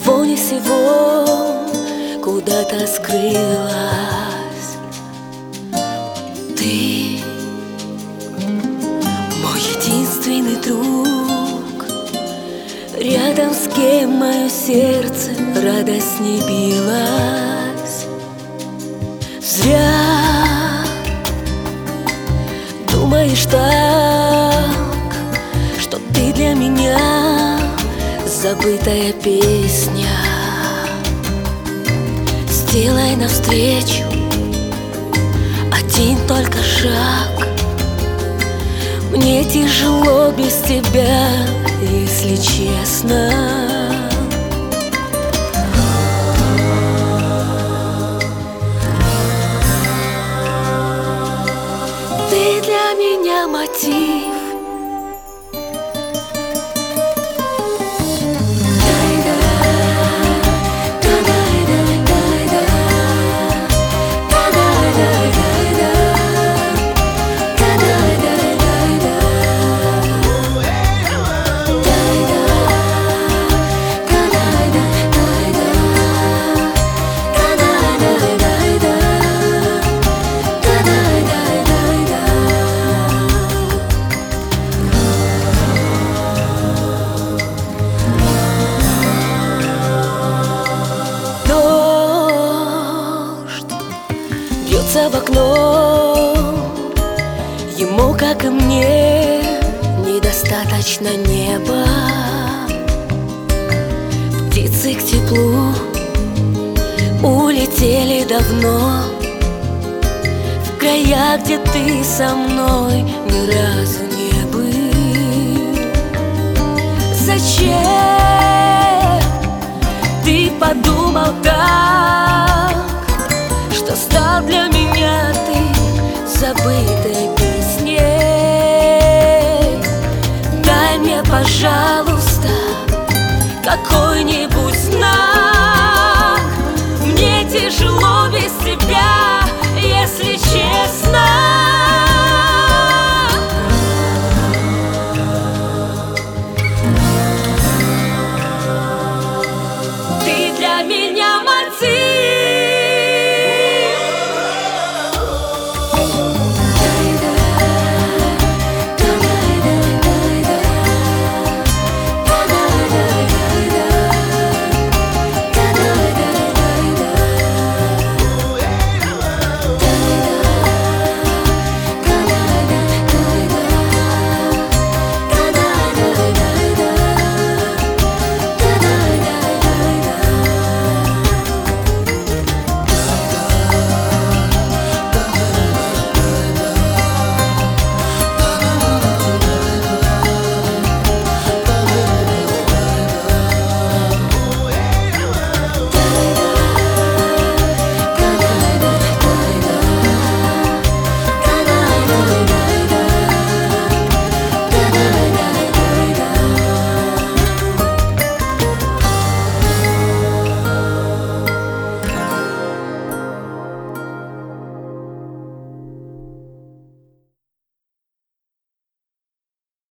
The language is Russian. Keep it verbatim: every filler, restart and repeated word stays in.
того ни сего куда-то скрылась. Ты мой единственный друг, рядом с кем мое сердце радостней билось. Зря думаешь так, что ты для меня забытая песня. Сделай навстречу один только шаг. Мне тяжело без тебя, если честно. Ты для меня мотив. В окно, ему, как и мне, недостаточно неба. Птицы к теплу улетели давно, в края, где ты со мной ни разу не был. Зачем ты подумал так, что стал для меня ты забытой песней? Дай мне, пожалуйста, какой-нибудь знак. Мне тяжело без тебя, если честно. Ты для меня